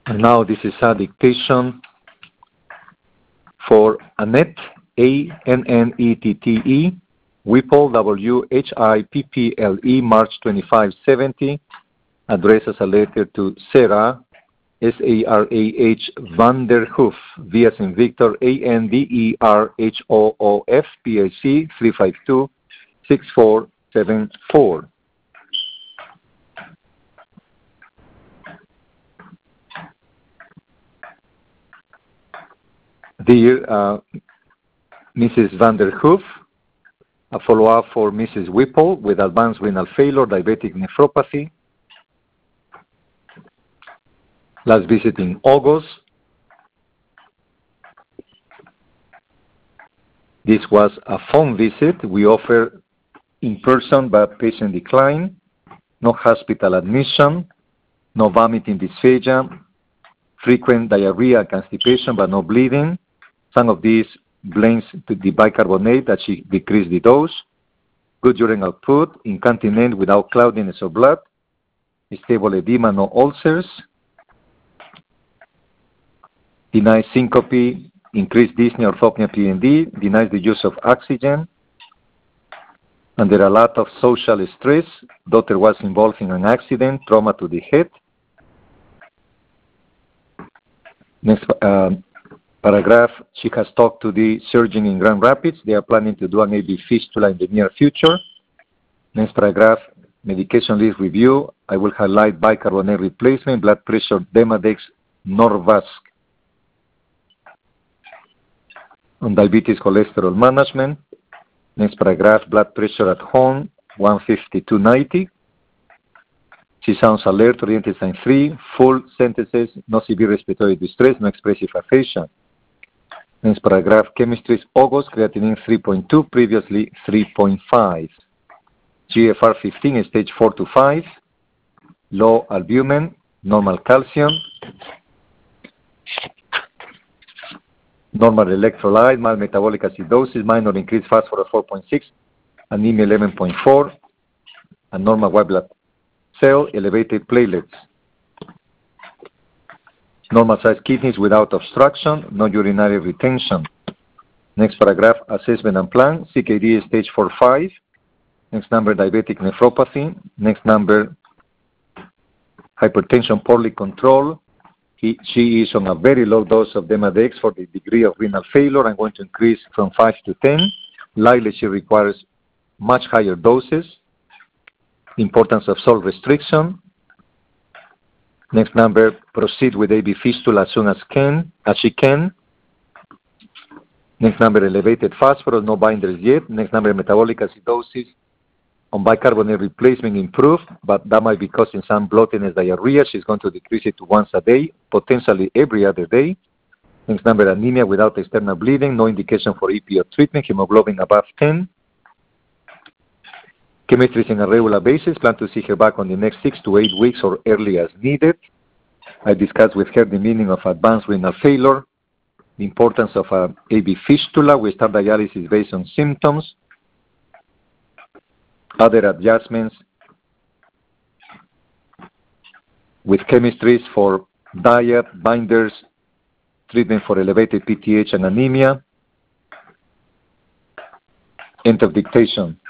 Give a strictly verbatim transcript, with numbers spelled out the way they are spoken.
And now this is a dictation for Annette, A N N E T T E, Whipple, W H I P P L E, March twenty-five seventy, addressed as a letter to Sarah, S A R A H Vanderhoof, V as in Victor, A N D E R H O O F, P A C, three five two, six four seven four. Dear uh, Missus Vanderhoof, a follow-up for Missus Whipple with advanced renal failure, diabetic nephropathy. Last visit in August. This was a phone visit. We offer in person, but patient declined. No hospital admission. No vomiting dysphagia. Frequent diarrhea, constipation, but no bleeding. Some of these blames to the bicarbonate that she decreased the dose. Good urine output, incontinent without cloudiness of blood. Stable edema, no ulcers. Denies syncope, increased dyspnea, orthopnea, P N D. Denies the use of oxygen. Under a lot of social stress, daughter was involved in an accident, trauma to the head. Next uh, paragraph, she has talked to the surgeon in Grand Rapids. They are planning to do an A V fistula in the near future. Next paragraph, medication list review. I will highlight bicarbonate replacement, blood pressure, Demodex, Norvasc. On diabetes cholesterol management. Next paragraph, blood pressure at home, one fifty-two ninety. She sounds alert, oriented sign three, full sentences, no severe respiratory distress, no expressive aphasia. Next paragraph, chemistry is August, creatinine three point two, previously three point five. G F R fifteen, stage four to five, low albumin, normal calcium, normal electrolyte, mild metabolic acidosis, minor increased phosphorus four point six, anemia eleven point four, and normal white blood cell, elevated platelets. Normal sized kidneys without obstruction, no urinary retention. Next paragraph, assessment and plan, C K D stage four five. Next number, diabetic nephropathy. Next number, hypertension poorly controlled. He, she is on a very low dose of Demodex for the degree of renal failure. I'm going to increase from five to ten. Likely she requires much higher doses. Importance of salt restriction. Next number, proceed with A V fistula as soon as can, as she can. Next number, elevated phosphorus, no binders yet. Next number, metabolic acidosis on bicarbonate replacement improved, but that might be causing some bloatiness, diarrhea. She's going to decrease it to once a day, potentially every other day. Next number, anemia without external bleeding, no indication for E P O treatment, hemoglobin above ten. Chemistry is on a regular basis. Plan to see her back on the next six to eight weeks or early as needed. I discussed with her the meaning of advanced renal failure, the importance of a A V fistula. We start dialysis based on symptoms. Other adjustments with chemistries for diet, binders, treatment for elevated P T H and anemia. End of dictation.